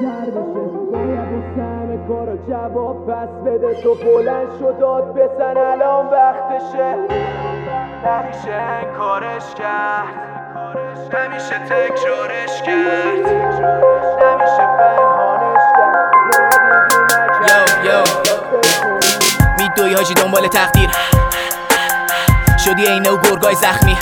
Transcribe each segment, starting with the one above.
خرابتر بشه. باید واسه همه کارا جواب پس بده. تو بلند شد داد بزن الان وقتشه. نمیشه انکارش کرد، نمیشه تکرارش کرد، نمیشه پنهانش کرد. میدوی حاجی دنبال تقدیر، شدی اینه و گرگای زخمی.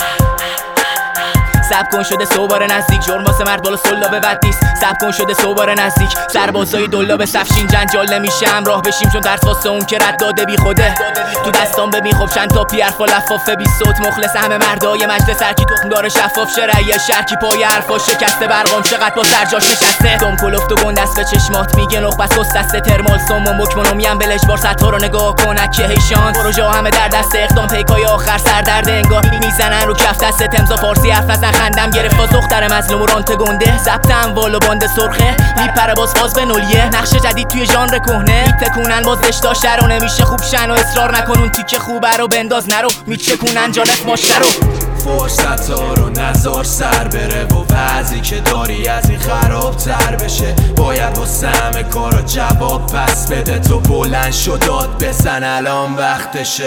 سب کن شده صبح نزدیک، جرم واسه مرد بالا سلابه بد نیست. سب کن شده صبح نزدیک، سربازای دلاب صفشین جنجال نمیشه همراه بشیم چون درس واسه اون که رد داده بی خوده. تو دستام ببین خب چند تا پی حرفا لفافه بی صوت، مخلص همه مردای مجلس هرکی تخم داره شفاف شه. رأی شرکی پای حرفا شکسته، برقام چقدر با سرجاش نشسته. دم کلفت و گندست به چشمات میگه نخ بس گسسته. ترمال سوم و مکمونو میام بلش بار سطح رو نگاه کن اکه هیشان. پروژه همه در دست اقدام پیکای آخر سردرد انگار میزنن رو کف دست. تمزا فارسی حرف نزن خندم گرفت باز دختر مظلوم و رانت گنده. ضبط اموال و باند سرخه میپره باز به نولیه. نقش جدید توی ژانر کهنه میتکونن باز رشتاش رو. نمیشه خوب شن و اصرار نکن اون تیکه خوبه رو بنداز نرو. میچکونن جالب ماشه رو. فرصت ها رو نذار سر بره و وضعی که داری از این خرابتر بشه. باید واسه همه کارا جواب پس بده. تو بلند شد داد بزن الان وقتشه.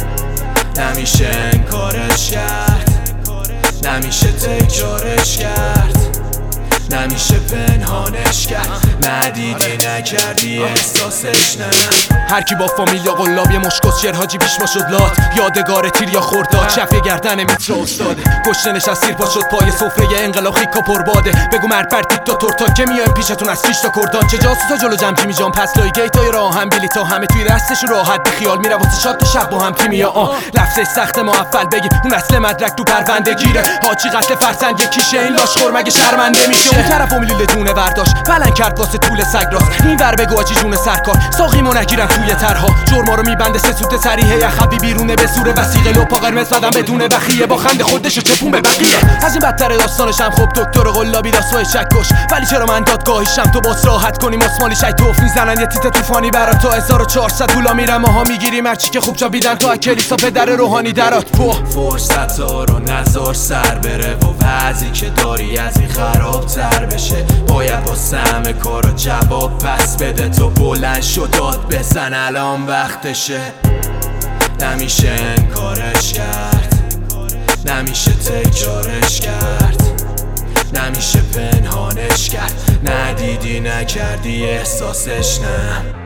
نمیشه انکارش کرد، نمیشه تکرارش کرد، نمیشه پنهانش کرد. ندیدی نکردی احساسش نه. هر کی با فامیل یا قلاب یه مشکوس شعر حاجی بیش ما شد لات. یادگار تیر یا خورداد شفیه گردن میتر استاده. گشنه نشست سیر پا شد پای سفره انقلاب خیکا پرباده. بگو مرد بر دیکتاتور تا که میایم پیشتون از 6 تا کردان. چه جاسوسا جلو جمع میجام پس لای گیتای راه هم بلیتا همه توی دستشون راحت بی خیال میره واسه شات شب با هم تیمیا. لفظش سخت ما اول بگی اون اصل مدرک تو پرونده گیره. حاجی قتل فرزند یکیشه این لاشخور مگه شرمنده میشه. اون طرف امیل دونه برداشت پلنگ کرد واسه طول سگ راست. این ور بگو حاجی جون سرکار ساقیمو نگیرن توی ترها. جرما رو میبنده سه سوت سریحه یخبی بیرونه به سور وسیقه. لپا قرمز زدم بدون بخیه با خنده خودشو چپون به بقیه. از این بدتر داستانشم خب دکتر قلابی راسوی چکش. ولی چرا من دادگاهیشم تو باس راحت کنیم اسمالی شای توف میزنن یه تیت طوفانی برا تو. 1400 طولا میرم ماها میگیریم هرچی که خوب جا بیدن تا کلیسا پدر روحانی درات. فرصت ها رو نذار سر بره و وضعی که داری از این خرابتر بشه. باید واسه همه کارا جواب پس بده. تو بلند شد داد بزن الان وقتشه. نمیشه انکارش کرد، نمیشه تکرارش کرد، نمیشه پنهانش کرد. ندیدی نکردی احساسش نه.